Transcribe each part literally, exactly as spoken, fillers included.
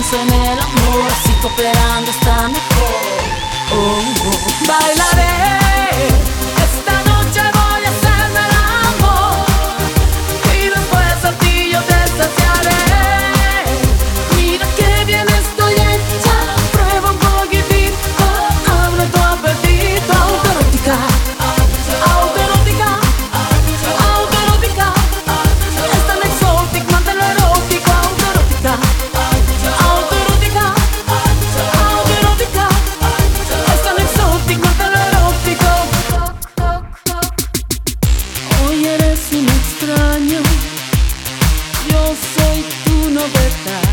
en el amor, así cooperando está mejor. Oh, oh. Bailaré, esta noche voy a hacerme el amor, y después a ti yo te saciaré. Mira que bien estoy hecha, prueba un poquitito, abre tu apetito. Autoerótica, autoerótica, autoerótica, es tan exótico, mantén lo erótico. Autoerótica, autoerótica, autoerótica, es tan exótico, mantén lo erótico. Hoy eres un extraño, yo soy tu novedad.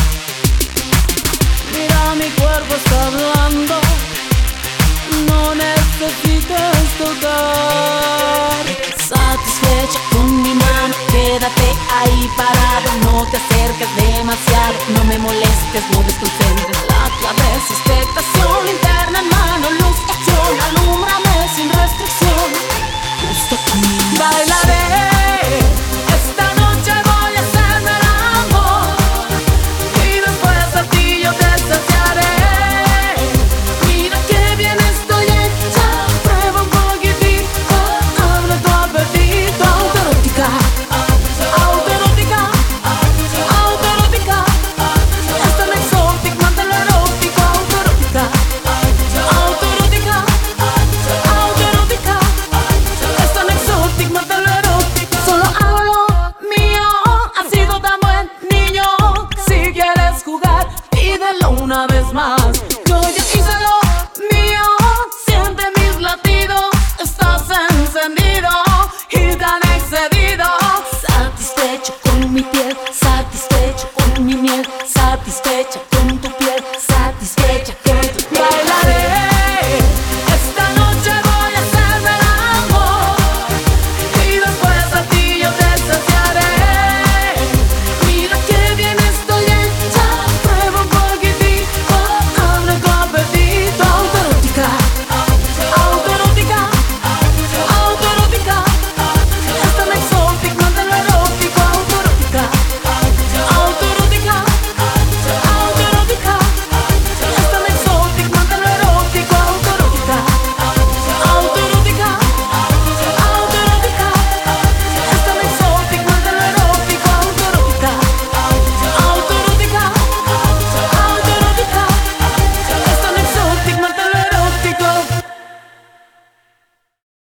Mira, mi cuerpo está hablando, no necesitas tocar. Satisfecha con mi mano, quédate ahí parado. No te acerques demasiado, no me molestes, no desconcentres la clave es expectación interna, en mano, luz, acción. Alúmbrame sin restricción, justo aquí. Bailaré, esta noche voy a hacerme el amor, y después a ti yo te saciaré. Mira que bien estoy hecha, prueba un poquitito, abre tu apetito. Autoerótica, autoerótica, autoerótica, es tan exótico, mantén lo erótico. Autoerótica, autoerótica, autoerótica, es tan exótico, mantén lo erótico. Solo hago lo mío, has sido tan buen niño. Si quieres jugar, pídelo una vez más.